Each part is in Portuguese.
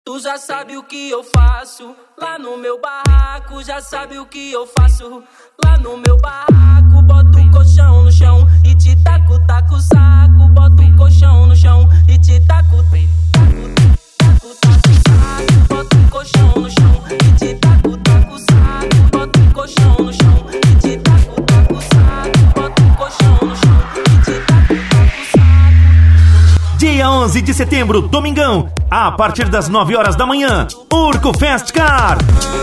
Tu já sabe o que eu faço lá no meu barraco, já sabe o que eu faço lá no meu barraco. Boto o colchão no chão e te taco o saco. Boto o colchão no chão e te taco o saco. Boto o colchão no chão e te taco o saco. Boto o colchão no chão e te taco o saco. Boto o colchão no chão e te taco o saco. Dia 11 de setembro, domingão, a partir das 9 horas da manhã, Urco Fest Car.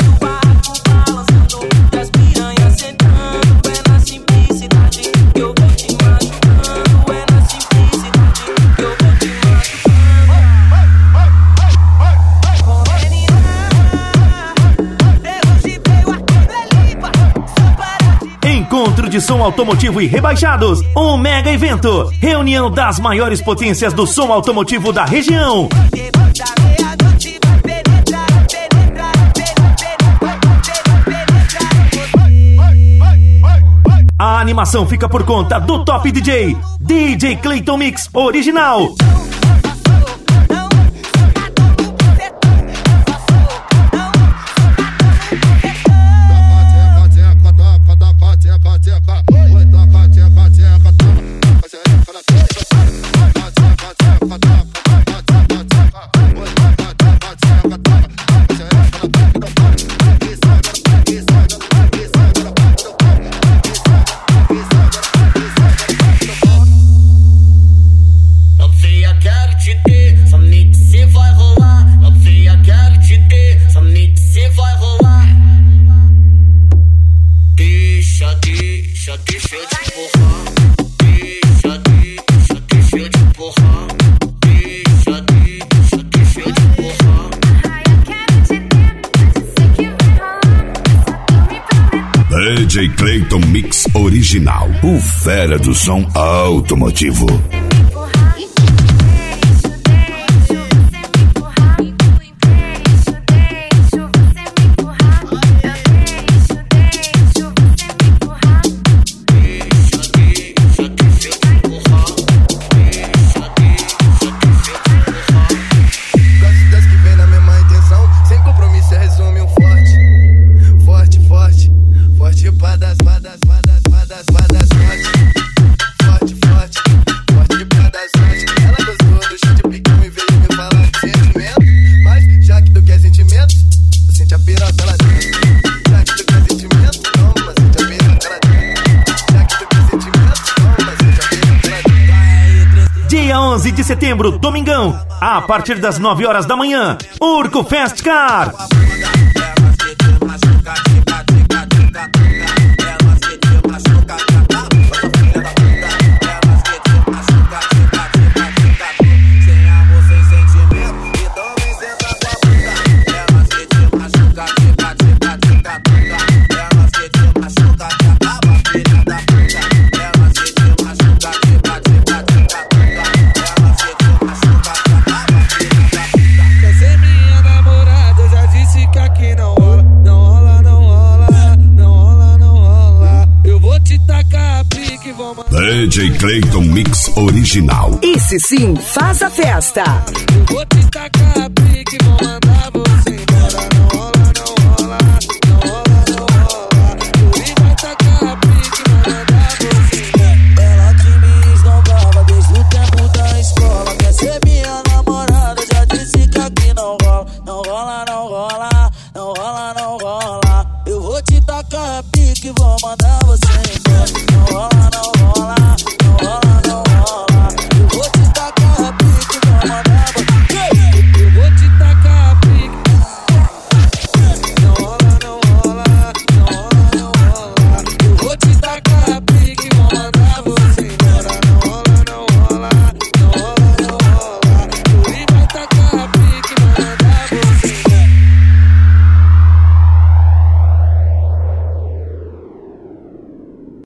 Encontro de som automotivo e rebaixados, um mega evento, reunião das maiores potências do som automotivo da região. A animação fica por conta do top DJ, DJ Clayton Mix Original. DJ Clayton Mix Original, o fera do som automotivo. Dia 11 de setembro, domingão, a partir das 9 horas da manhã, Urco Fest Car. DJ Clayton Mix Original. Esse sim faz a festa. Eu vou te tacar a